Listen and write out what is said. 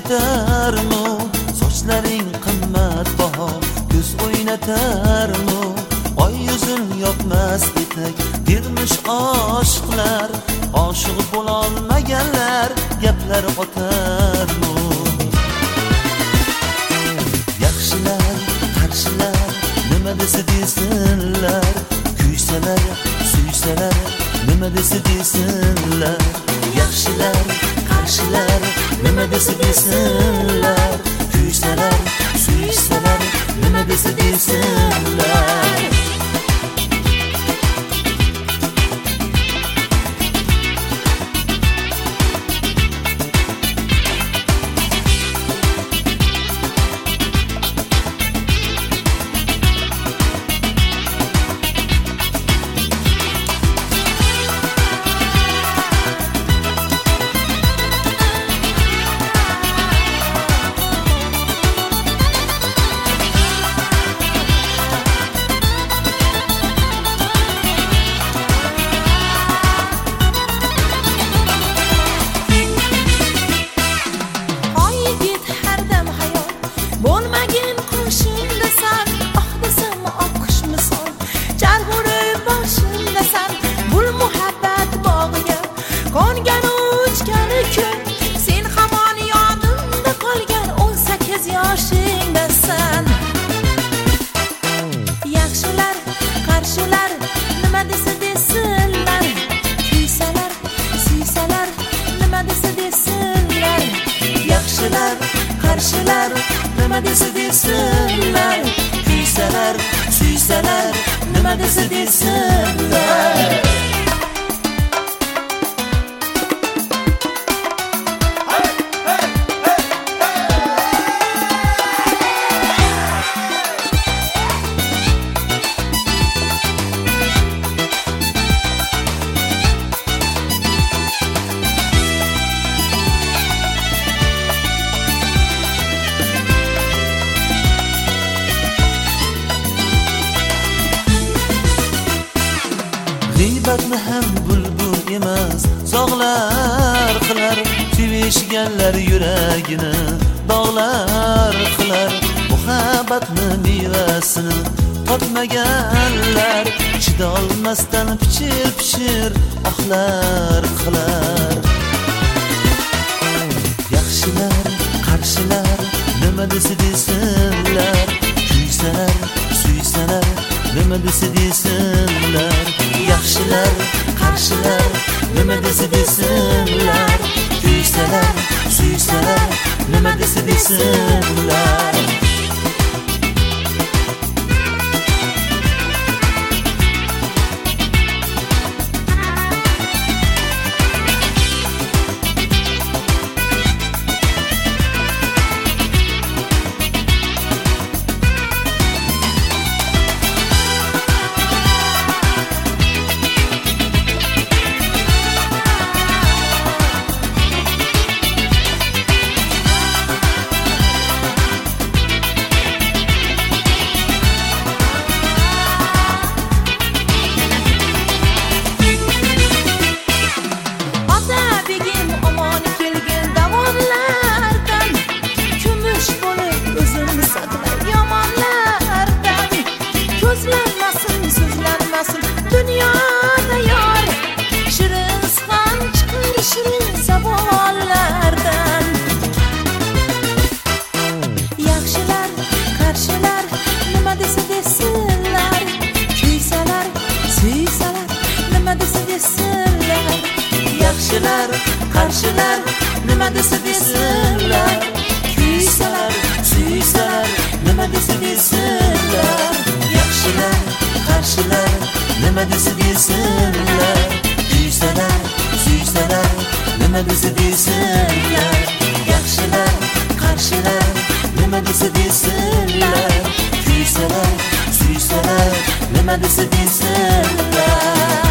yetarmi? Sochlaring qimmatbaho, ko'z o'ynatarmi? Oy yuzin yopmas etak, dermish oshiqlar. Oshiq bo'lolmaganlar gaplar otarmi? Yaxshilar, qarshilar nima desa desinlar, kuysalar, suysalar nima desa desinlar. Yaxshilar, qarshilar nima desa desinlar, kuysalar, suysalar nima desa desinlar. Yaxshilar, qarshilar nima desa desinlar, kuysalar, suysalar nima desa desinlar. Yaxshilar, qarshilar nima desa desinlar, kuysalar, suysalar nima desa desinlar. G'iybatni ham bulbul emas, zog'lar qilar. Sevishganlar yuragini dog'lar qilar. Muhabbatni mevasini totmaganlar chidolmasdan pichir-pichir ohlar qilar. Yaxshilar, qarshilar nima desa desinlar, kuysalar, suysalar nima desa desinlar. Yaxshilar, qarshilar nima desa desinlar, kuysalar, suysalar nima desa desinlar. Dünyada yor shirin suxan chiqar shirin savollardan. Yaxshilar, qarshilar nima desa desinlar, kuysalar, suysalar nima desa desinlar. Yaxshilar, qarshilar nima desa desinlar, kuysalar, suysalar nima desa desinlar. Yaxshilar, qarshilar nima desa desinlar, kuysalar, suysalar nima desa desinlar. Yaxshilar, qarshilar nima desa desinlar, kuysalar, suysalar nima desa desinlar.